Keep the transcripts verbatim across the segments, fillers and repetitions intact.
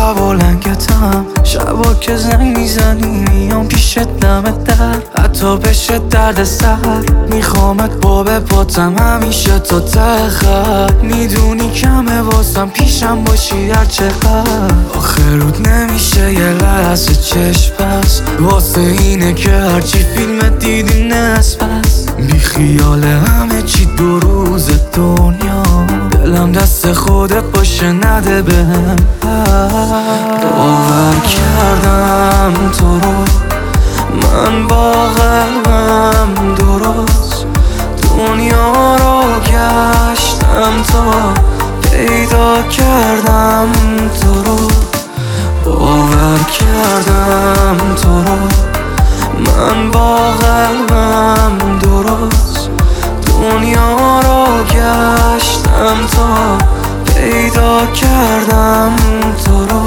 هوا لنگتم، شبا که زنگ میزنی میام پیشت دمت در، حتی بشه درد سر میخوامت باب پاتم همیشه تا ته خط. میدونی کمه واسم پیشم باشی هر چقدر، آخه رود نمیشه یه لحظه چشم بس، واسه اینه که هرچی فیلمت دیدی نصف بس. بی خیال همه چی دو روز دنیا، دلم دست خودت باشه نده بهم. باور کردم تو رو من با قلبم درست، دنیا رو گشتم تا پیدا کردم تو رو. باور کردم تو رو من با قلبم درست، دنیا رو گشتم تا پیدا کردم تو رو.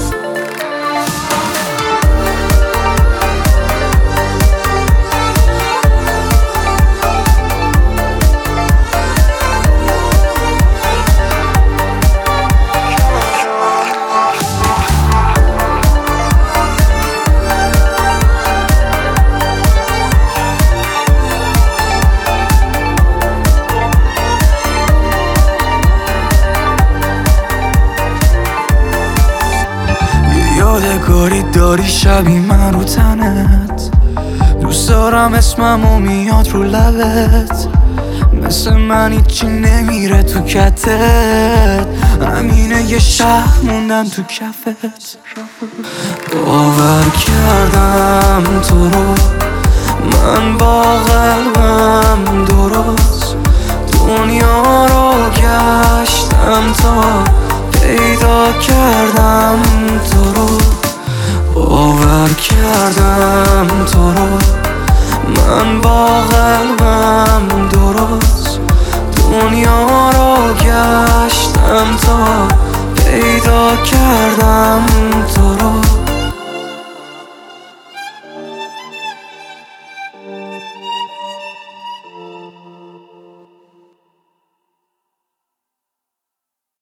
یادگاری داری شبی من رو تنت، دوست دارم اسممو میاد رو لبت، مثل من هیچی نمیره تو کتت، همینه یه شهر موندن تو کفت. باور کردم تو رو من با قلبم درست، دنیا رو گشتم تا پیدا کردم تو رو. باور کردم تو رو من با قلبم درست،